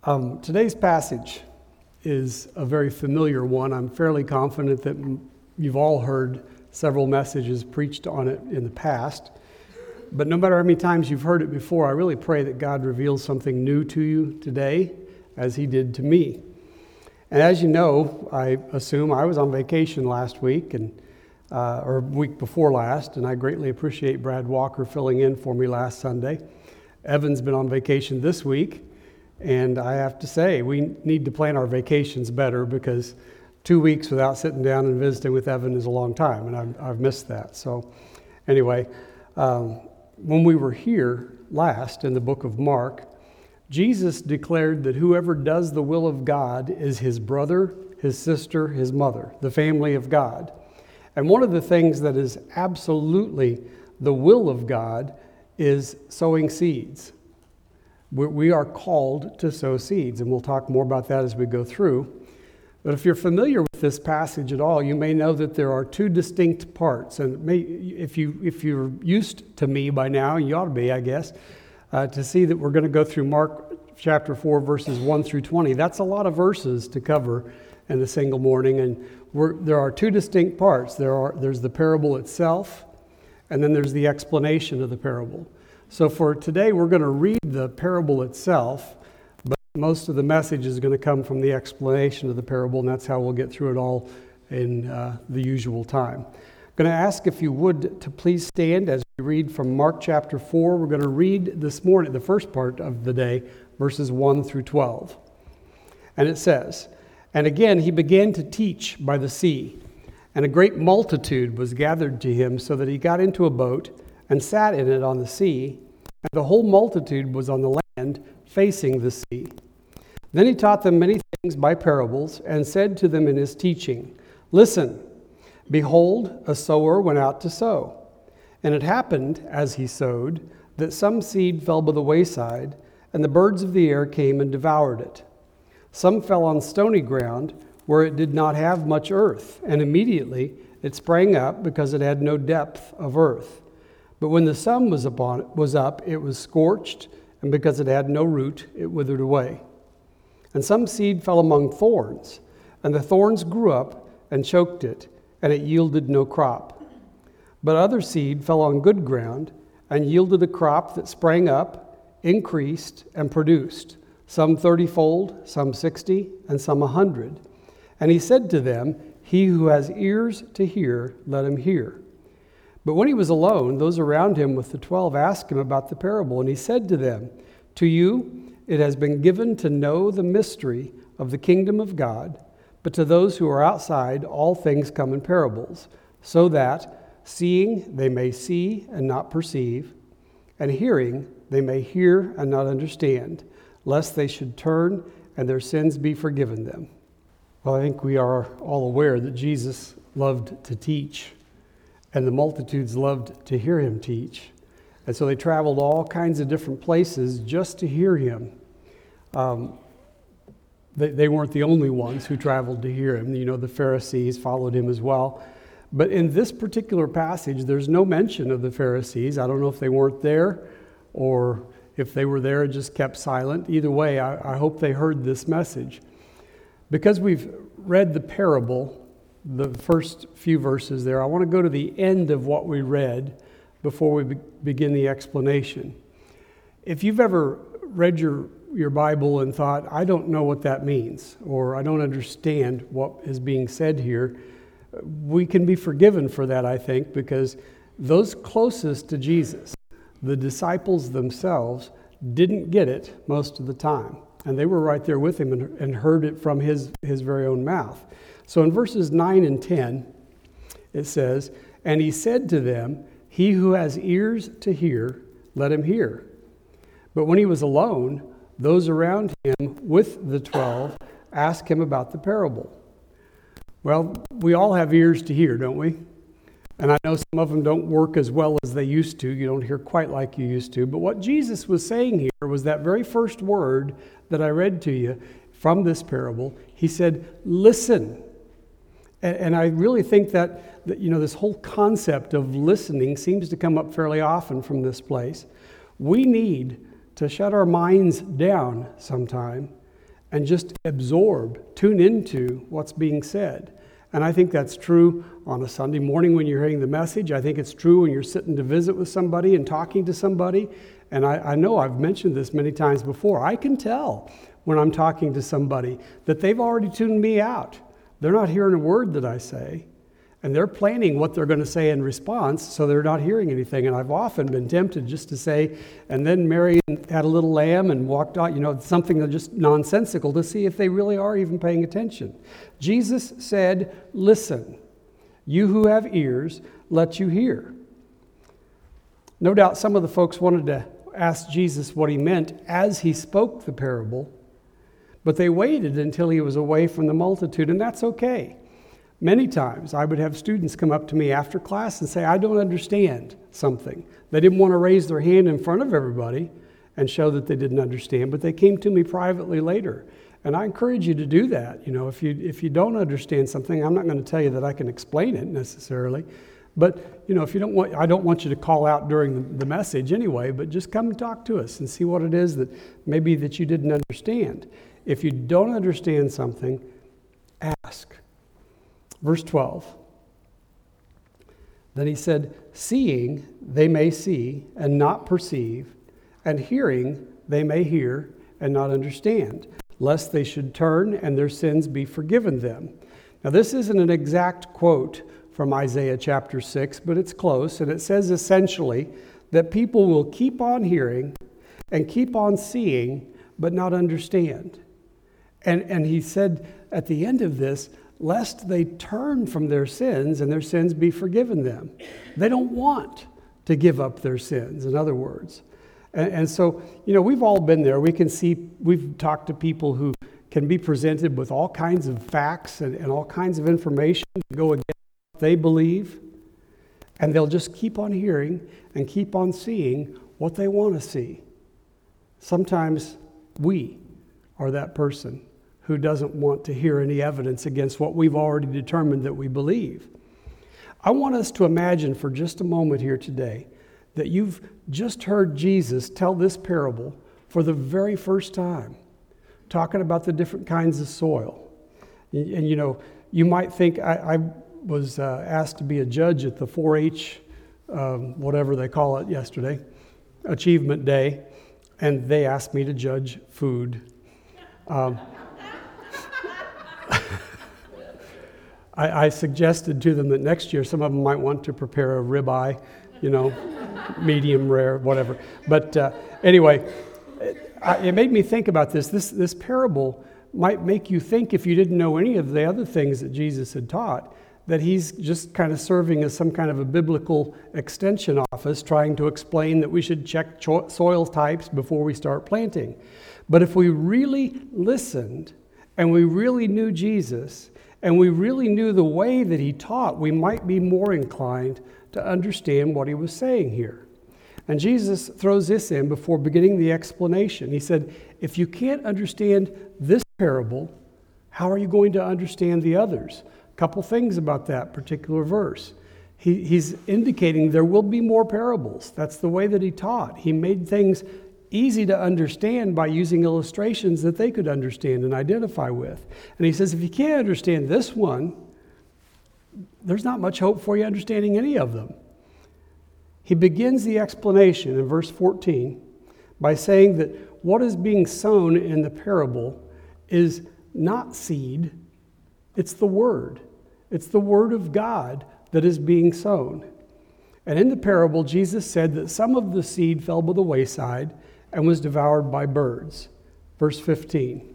Today's passage is a very familiar one. I'm fairly confident that you've all heard several messages preached on it in the past. But no matter how many times you've heard it before, I really pray that God reveals something new to you today, as He did to me. And as you know, I assume I was on vacation last week, or week before last, and I greatly appreciate Brad Walker filling in for me last Sunday. Evan's been on vacation this week, and I have to say, we need to plan our vacations better because 2 weeks without sitting down and visiting with Evan is a long time, and I've missed that. So anyway, when we were here last in the book of Mark, Jesus declared that whoever does the will of God is his brother, his sister, his mother, the family of God. And one of the things that is absolutely the will of God is sowing seeds. We are called to sow seeds, and we'll talk more about that as we go through. But if you're familiar with this passage at all, you may know that there are two distinct parts. And if you're used to me by now, you ought to be, I guess, to see that we're going to go through Mark chapter 4, verses 1 through 20. That's a lot of verses to cover in a single morning. And there are two distinct parts. There's the parable itself, and then there's the explanation of the parable. So for today, we're going to read the parable itself, but most of the message is going to come from the explanation of the parable, and that's how we'll get through it all in the usual time. I'm going to ask if you would to please stand as we read from Mark chapter 4. We're going to read this morning, the first part of the day, verses 1 through 12. And it says, "And again he began to teach by the sea, and a great multitude was gathered to him, so that he got into a boat and sat in it on the sea, and the whole multitude was on the land facing the sea. Then he taught them many things by parables, and said to them in his teaching, 'Listen, behold, a sower went out to sow. And it happened, as he sowed, that some seed fell by the wayside, and the birds of the air came and devoured it. Some fell on stony ground, where it did not have much earth, and immediately it sprang up, because it had no depth of earth. But when the sun was up, it was scorched, and because it had no root, it withered away. And some seed fell among thorns, and the thorns grew up and choked it, and it yielded no crop. But other seed fell on good ground, and yielded a crop that sprang up, increased, and produced, some 30-fold, some 60, and some 100. And he said to them, 'He who has ears to hear, let him hear.' But when he was alone, those around him with the 12 asked him about the parable, and he said to them, 'To you it has been given to know the mystery of the kingdom of God, but to those who are outside all things come in parables, so that, seeing they may see and not perceive, and hearing they may hear and not understand, lest they should turn and their sins be forgiven them.'" Well, I think we are all aware that Jesus loved to teach, and the multitudes loved to hear him teach. And so they traveled all kinds of different places just to hear him. They weren't the only ones who traveled to hear him. You know, the Pharisees followed him as well. But in this particular passage, there's no mention of the Pharisees. I don't know if they weren't there or if they were there and just kept silent. Either way, I hope they heard this message. Because we've read the parable, the first few verses there, I want to go to the end of what we read before we begin the explanation. If you've ever read your Bible and thought, "I don't know what that means," or "I don't understand what is being said here," we can be forgiven for that, I think, because those closest to Jesus, the disciples themselves, didn't get it most of the time. And they were right there with him and heard it from his very own mouth. So in verses 9 and 10, it says, "And he said to them, 'He who has ears to hear, let him hear.' But when he was alone, those around him with the 12 asked him about the parable." Well, we all have ears to hear, don't we? And I know some of them don't work as well as they used to. You don't hear quite like you used to. But what Jesus was saying here was that very first word that I read to you from this parable. He said, "Listen." And I really think that this whole concept of listening seems to come up fairly often from this place. We need to shut our minds down sometime and just absorb, tune into what's being said. And I think that's true on a Sunday morning when you're hearing the message. I think it's true when you're sitting to visit with somebody and talking to somebody. And I know I've mentioned this many times before. I can tell when I'm talking to somebody that they've already tuned me out. They're not hearing a word that I say. And they're planning what they're going to say in response, so they're not hearing anything. And I've often been tempted just to say, and then Mary had a little lamb and walked out, something that's just nonsensical, to see if they really are even paying attention. Jesus said, listen, you who have ears, let you hear. No doubt some of the folks wanted to ask Jesus what he meant as he spoke the parable, but they waited until he was away from the multitude, and that's okay. Many times I would have students come up to me after class and say, I don't understand something. They didn't want to raise their hand in front of everybody and show that they didn't understand, but they came to me privately later. And I encourage you to do that. If you don't understand something, I'm not going to tell you that I can explain it necessarily. But, if you don't want, I don't want you to call out during the message anyway, but just come and talk to us and see what it is that maybe that you didn't understand. If you don't understand something, ask. Verse 12. Then he said, seeing they may see and not perceive, and hearing they may hear and not understand, lest they should turn and their sins be forgiven them. Now this isn't an exact quote from Isaiah chapter 6, but it's close, and it says essentially that people will keep on hearing and keep on seeing, but not understand. And he said at the end of this, lest they turn from their sins and their sins be forgiven them. They don't want to give up their sins, in other words. And so, we've all been there. We've talked to people who can be presented with all kinds of facts and all kinds of information to go against what they believe, and they'll just keep on hearing and keep on seeing what they want to see. Sometimes we are that person who doesn't want to hear any evidence against what we've already determined that we believe. I want us to imagine for just a moment here today that you've just heard Jesus tell this parable for the very first time, talking about the different kinds of soil. And you might think, I was asked to be a judge at the 4-H, whatever they call it yesterday, Achievement Day, and they asked me to judge food. I suggested to them that next year some of them might want to prepare a ribeye, medium rare, whatever. But anyway, it made me think about this. This parable might make you think, if you didn't know any of the other things that Jesus had taught, that he's just kind of serving as some kind of a biblical extension office trying to explain that we should check soil types before we start planting. But if we really listened and we really knew Jesus, and we really knew the way that he taught, we might be more inclined to understand what he was saying here. And Jesus throws this in before beginning the explanation. He said, if you can't understand this parable, how are you going to understand the others? A couple things about that particular verse. He's indicating there will be more parables. That's the way that he taught. He made things easy to understand by using illustrations that they could understand and identify with. And he says, if you can't understand this one, there's not much hope for you understanding any of them. He begins the explanation in verse 14 by saying that what is being sown in the parable is not seed, it's the word. It's the word of God that is being sown. And in the parable, Jesus said that some of the seed fell by the wayside and was devoured by birds. Verse 15.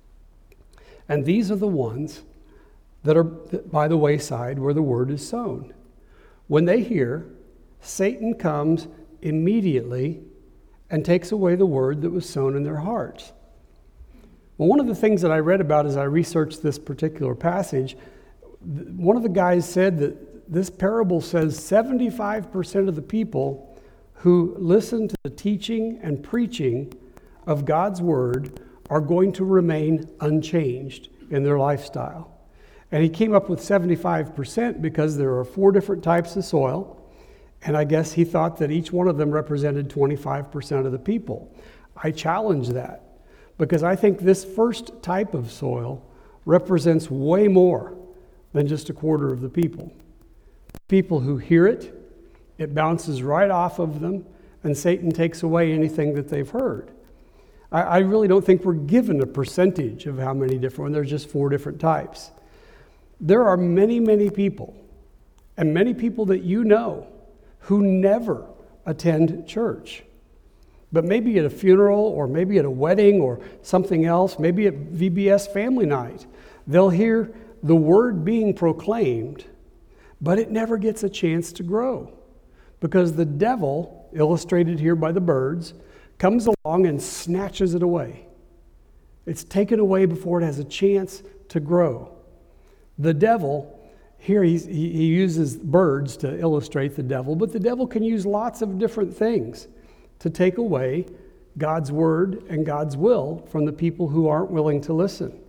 And these are the ones that are by the wayside where the word is sown. When they hear, Satan comes immediately and takes away the word that was sown in their hearts. Well, one of the things that I read about as I researched this particular passage, one of the guys said that this parable says 75% of the people who listen to the teaching and preaching of God's word are going to remain unchanged in their lifestyle. And he came up with 75% because there are 4 different types of soil, and I guess he thought that each one of them represented 25% of the people. I challenge that. because I think this first type of soil represents way more than just a quarter of the people. People who hear it, it bounces right off of them, and Satan takes away anything that they've heard. I really don't think we're given a percentage of how many different, there's just 4 different types. There are many, many people, and many people that you know, who never attend church. But maybe at a funeral, or maybe at a wedding, or something else, maybe at VBS family night, they'll hear the word being proclaimed, but it never gets a chance to grow. Because the devil, illustrated here by the birds, comes along and snatches it away. It's taken away before it has a chance to grow. The devil, here he uses birds to illustrate the devil, but the devil can use lots of different things to take away God's word and God's will from the people who aren't willing to listen.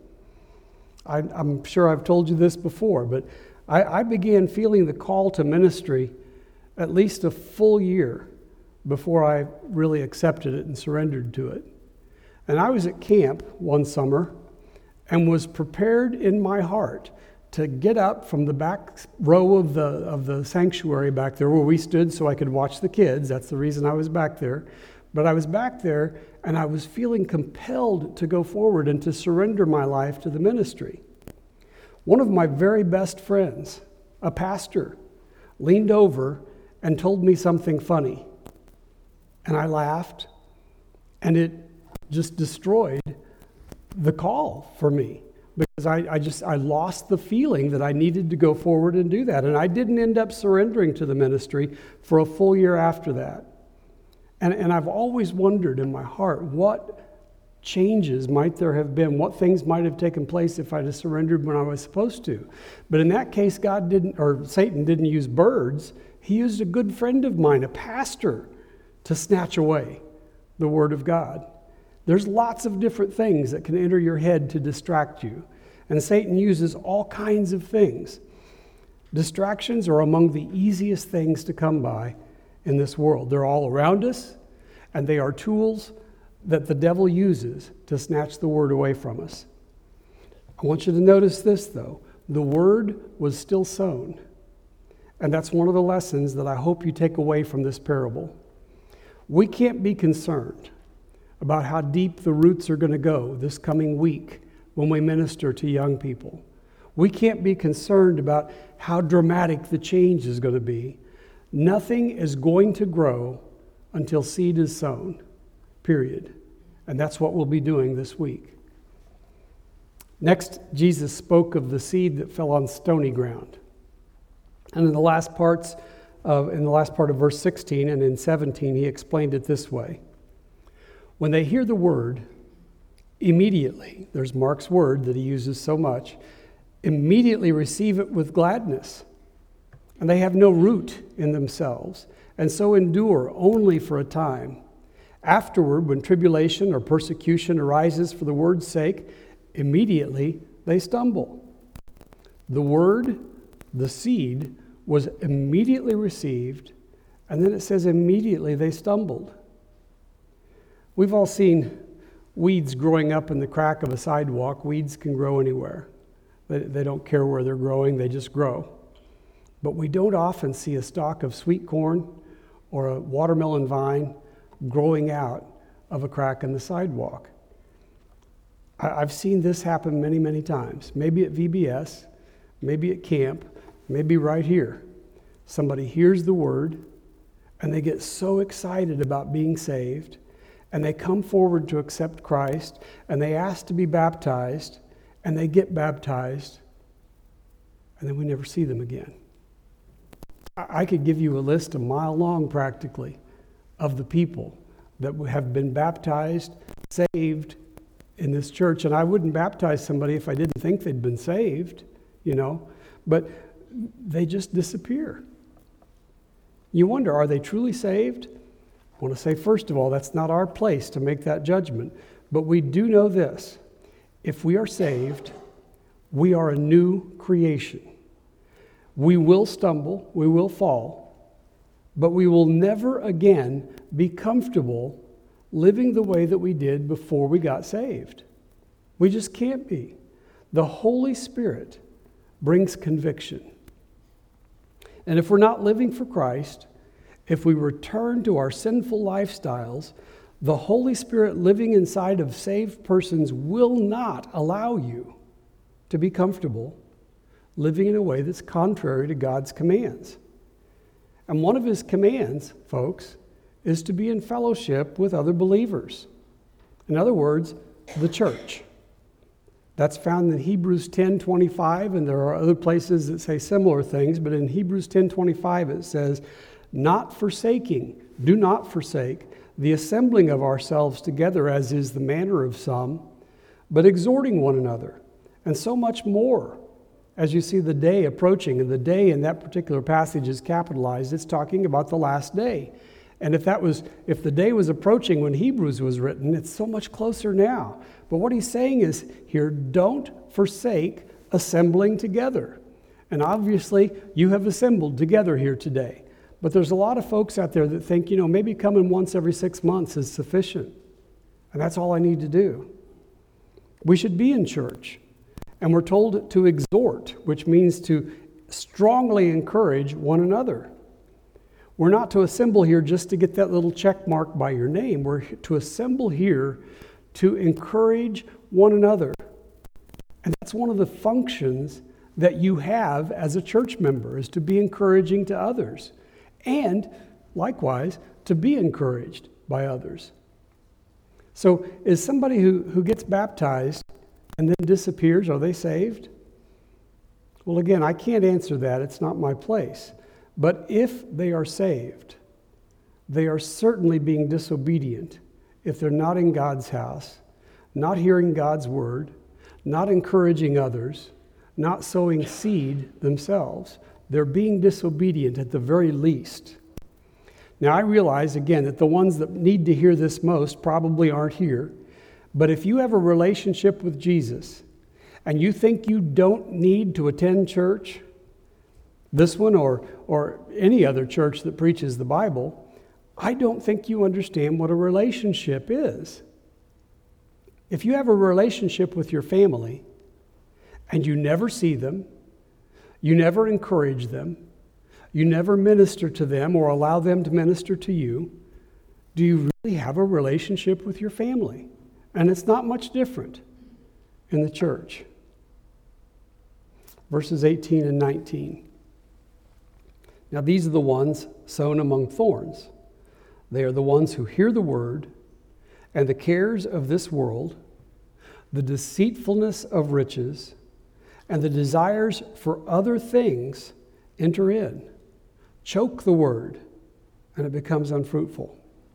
I'm sure I've told you this before, but I began feeling the call to ministry at least a full year before I really accepted it and surrendered to it. And I was at camp one summer and was prepared in my heart to get up from the back row of the sanctuary back there where we stood so I could watch the kids. That's the reason I was back there. But I was back there and I was feeling compelled to go forward and to surrender my life to the ministry. One of my very best friends, a pastor, leaned over and told me something funny. And I laughed, and it just destroyed the call for me, because I lost the feeling that I needed to go forward and do that. And I didn't end up surrendering to the ministry for a full year after that. And I've always wondered in my heart, what changes might there have been? What things might have taken place if I'd have surrendered when I was supposed to? But in that case, Satan didn't use birds. He used a good friend of mine, a pastor, to snatch away the word of God. There's lots of different things that can enter your head to distract you. And Satan uses all kinds of things. Distractions are among the easiest things to come by in this world. They're all around us, and they are tools that the devil uses to snatch the word away from us. I want you to notice this, though. The word was still sown. And that's one of the lessons that I hope you take away from this parable. We can't be concerned about how deep the roots are going to go this coming week when we minister to young people. We can't be concerned about how dramatic the change is going to be. Nothing is going to grow until seed is sown, period. And that's what we'll be doing this week. Next, Jesus spoke of the seed that fell on stony ground. And in the last part of verse 16 and in 17, he explained it this way. When they hear the word, immediately, there's Mark's word that he uses so much, immediately receive it with gladness. And they have no root in themselves, and so endure only for a time. Afterward, when tribulation or persecution arises for the word's sake, immediately they stumble. The word, the seed, was immediately received, and then it says immediately they stumbled. We've all seen weeds growing up in the crack of a sidewalk. Weeds can grow anywhere. They don't care where they're growing, they just grow. But we don't often see a stalk of sweet corn or a watermelon vine growing out of a crack in the sidewalk. I've seen this happen many, many times. Maybe at VBS, maybe at camp, maybe right here. Somebody hears the word and they get so excited about being saved, and they come forward to accept Christ, and they ask to be baptized, and they get baptized, and then we never see them again. I could give you a list a mile long, practically, of the people that have been baptized, saved in this church. And I wouldn't baptize somebody if I didn't think they'd been saved, but they just disappear. You wonder, are they truly saved? I want to say, first of all, that's not our place to make that judgment. But we do know this. If we are saved, we are a new creation. We will stumble, we will fall, but we will never again be comfortable living the way that we did before we got saved. We just can't be. The Holy Spirit brings conviction. And if we're not living for Christ, if we return to our sinful lifestyles, the Holy Spirit living inside of saved persons will not allow you to be comfortable living in a way that's contrary to God's commands. And one of his commands, folks, is to be in fellowship with other believers. In other words, the church. That's found in Hebrews 10:25, and there are other places that say similar things, but in Hebrews 10:25 it says, do not forsake the assembling of ourselves together as is the manner of some, but exhorting one another, and so much more. As you see the day approaching, and the day in that particular passage is capitalized, it's talking about the last day. And if the day was approaching when Hebrews was written, it's so much closer now. But what he's saying is here, don't forsake assembling together. And obviously, you have assembled together here today. But there's a lot of folks out there that think, maybe coming once every 6 months is sufficient. And that's all I need to do. We should be in church. And we're told to exhort, which means to strongly encourage one another. We're not to assemble here just to get that little check mark by your name. We're to assemble here to encourage one another. And that's one of the functions that you have as a church member, is to be encouraging to others. And likewise, to be encouraged by others. So is somebody who gets baptized and then disappears, are they saved? Well, again, I can't answer that. It's not my place. But if they are saved, they are certainly being disobedient if they're not in God's house, not hearing God's word, not encouraging others, not sowing seed themselves. They're being disobedient at the very least. Now, I realize, again, that the ones that need to hear this most probably aren't here. But if you have a relationship with Jesus and you think you don't need to attend church, this one or any other church that preaches the Bible, I don't think you understand what a relationship is. If you have a relationship with your family and you never see them, you never encourage them, you never minister to them or allow them to minister to you, do you really have a relationship with your family? And it's not much different in the church. Verses 18 and 19. Now these are the ones sown among thorns. They are the ones who hear the word, and the cares of this world, the deceitfulness of riches, and the desires for other things enter in, choke the word, and it becomes unfruitful.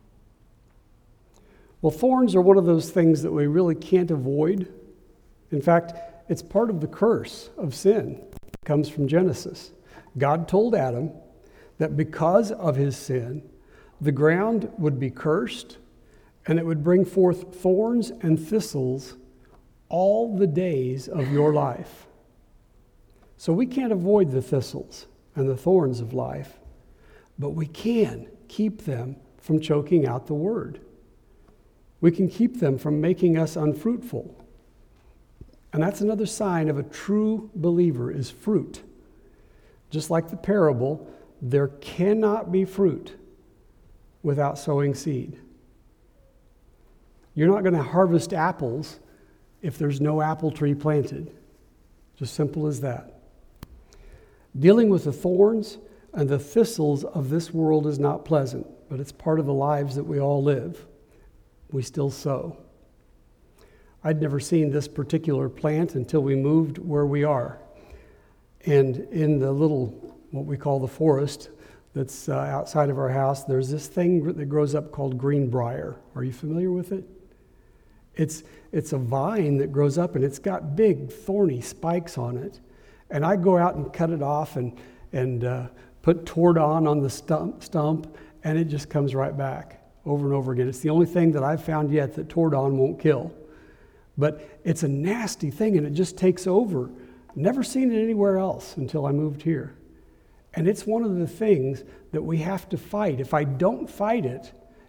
Well, thorns are one of those things that we really can't avoid. In fact, it's part of the curse of sin. It comes from Genesis. God told Adam that because of his sin, the ground would be cursed, and it would bring forth thorns and thistles all the days of your life. So we can't avoid the thistles and the thorns of life, but we can keep them from choking out the word. We can keep them from making us unfruitful. And that's another sign of a true believer is fruit. Just like the parable, there cannot be fruit without sowing seed. You're not going to harvest apples if there's no apple tree planted. Just simple as that. Dealing with the thorns and the thistles of this world is not pleasant, but it's part of the lives that we all live. We still sow. I'd never seen this particular plant until we moved where we are. And in the little, what we call the forest that's outside of our house, there's this thing that grows up called greenbrier. Are you familiar with it? It's a vine that grows up, and it's got big thorny spikes on it. And I go out and cut it off and put Tordon on the stump, and it just comes right back over and over again. It's the only thing that I've found yet that Tordon won't kill. But it's a nasty thing, and it just takes over. Never seen it anywhere else until I moved here. And it's one of the things that we have to fight. If I don't fight it,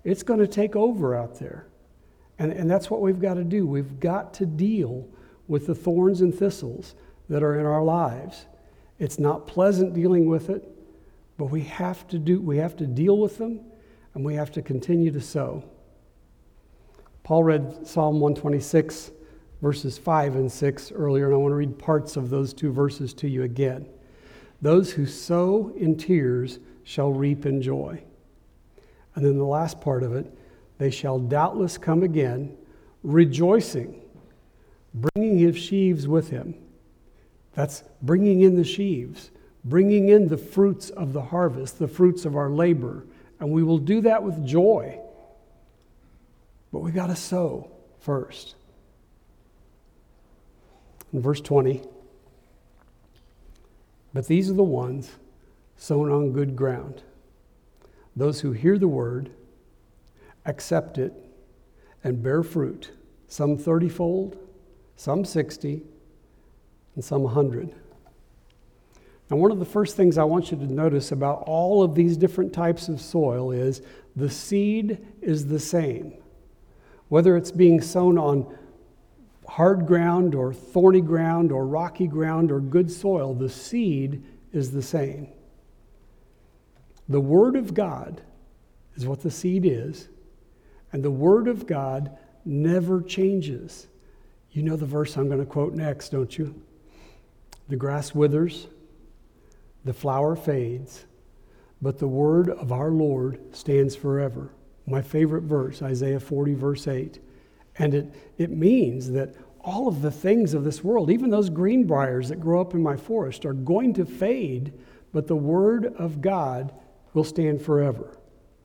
It's going to take over out there. And that's what we've got to do. We've got to deal with the thorns and thistles that are in our lives. It's not pleasant dealing with it, but we have to deal with them, and we have to continue to sow. Paul read Psalm 126, verses 5 and 6 earlier, and I want to read parts of those two verses to you again. Those who sow in tears shall reap in joy. And then the last part of it, they shall doubtless come again, rejoicing, bringing his sheaves with him. That's bringing in the sheaves, bringing in the fruits of the harvest, the fruits of our labor. And we will do that with joy. But we got to sow first. In verse 20, but these are the ones sown on good ground. Those who hear the word, accept it, and bear fruit, some 30-fold, some 60, and some 100. Now, one of the first things I want you to notice about all of these different types of soil is the seed is the same. Whether it's being sown on hard ground or thorny ground or rocky ground or good soil, the seed is the same. The Word of God is what the seed is, and the Word of God never changes. You know the verse I'm going to quote next, don't you? The grass withers, the flower fades, but the word of our Lord stands forever. My favorite verse, Isaiah 40, verse 8. And it means that all of the things of this world, even those greenbriers that grow up in my forest, are going to fade, but the word of God will stand forever.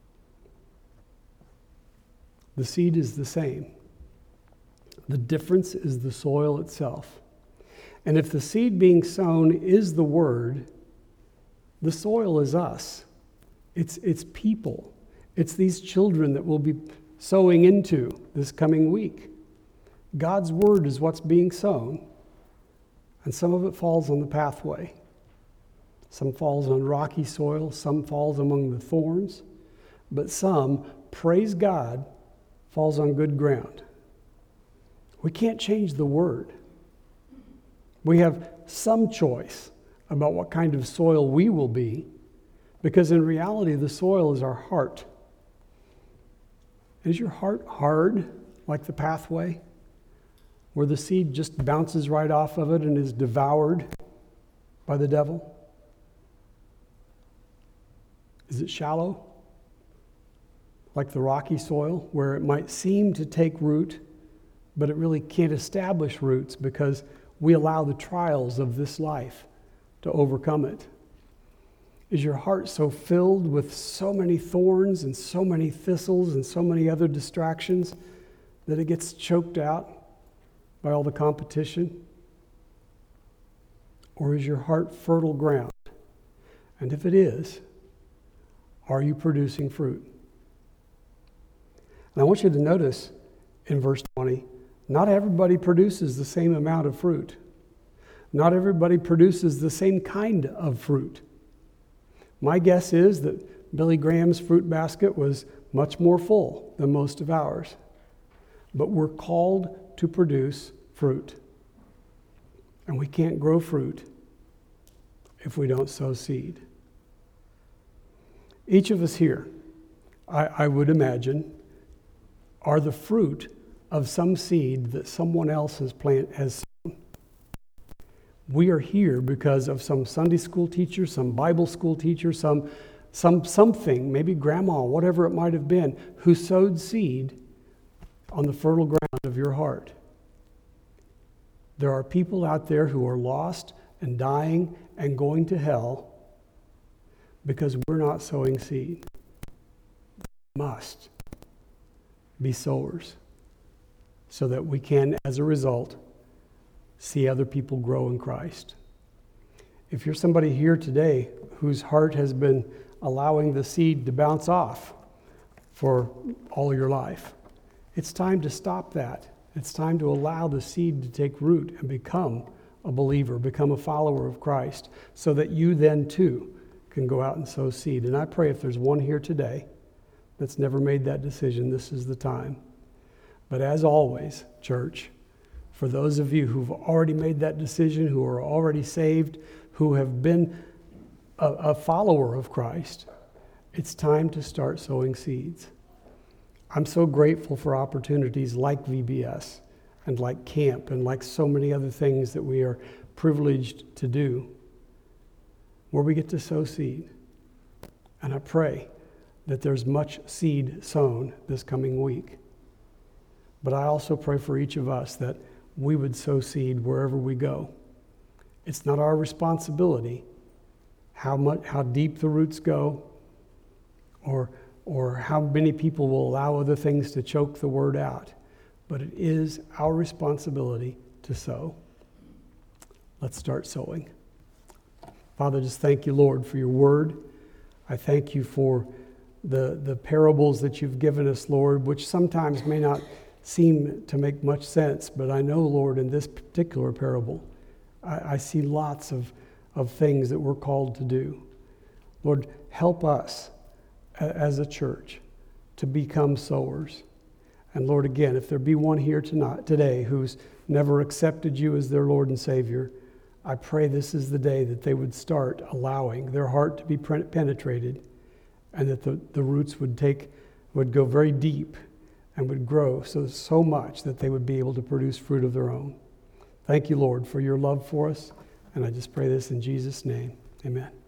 The seed is the same. The difference is the soil itself. And if the seed being sown is the word, the soil is us. It's people. It's these children that we'll be sowing into this coming week. God's word is what's being sown, and some of it falls on the pathway. Some falls on rocky soil, some falls among the thorns, but some, praise God, falls on good ground. We can't change the word. We have some choice about what kind of soil we will be, because in reality, the soil is our heart. Is your heart hard like the pathway, where the seed just bounces right off of it and is devoured by the devil? Is it shallow, like the rocky soil, where it might seem to take root, but it really can't establish roots because we allow the trials of this life to overcome it? Is your heart so filled with so many thorns and so many thistles and so many other distractions that it gets choked out by all the competition? Or is your heart fertile ground? And if it is, are you producing fruit? And I want you to notice in verse 20, not everybody produces the same amount of fruit. Not everybody produces the same kind of fruit. My guess is that Billy Graham's fruit basket was much more full than most of ours. But we're called to produce fruit. And we can't grow fruit if we don't sow seed. Each of us here, I would imagine, are the fruit of some seed that someone else has sown. We are here because of some Sunday school teacher, some Bible school teacher, something, maybe grandma, whatever it might have been, who sowed seed on the fertile ground of your heart. There are people out there who are lost and dying and going to hell because we're not sowing seed. We must be sowers so that we can, as a result, see other people grow in Christ. If you're somebody here today whose heart has been allowing the seed to bounce off for all your life, it's time to stop that. It's time to allow the seed to take root and become a believer, become a follower of Christ, so that you then too can go out and sow seed. And I pray if there's one here today that's never made that decision, this is the time. But as always, church, for those of you who've already made that decision, who are already saved, who have been a follower of Christ, it's time to start sowing seeds. I'm so grateful for opportunities like VBS and like camp and like so many other things that we are privileged to do, where we get to sow seed. And I pray that there's much seed sown this coming week. But I also pray for each of us that we would sow seed wherever we go. It's not our responsibility how deep the roots go, or how many people will allow other things to choke the word out. But it is our responsibility to sow. Let's start sowing. Father, just thank you, Lord, for your word. I thank you for the parables that you've given us, Lord, which sometimes may not seem to make much sense, but I know, Lord, in this particular parable, I see lots of things that we're called to do. Lord, help us as a church to become sowers. And Lord, again, if there be one here today who's never accepted you as their Lord and Savior, I pray this is the day that they would start allowing their heart to be penetrated, and that the roots would go very deep and would grow so much that they would be able to produce fruit of their own. Thank you, Lord, for your love for us. And I just pray this in Jesus' name. Amen.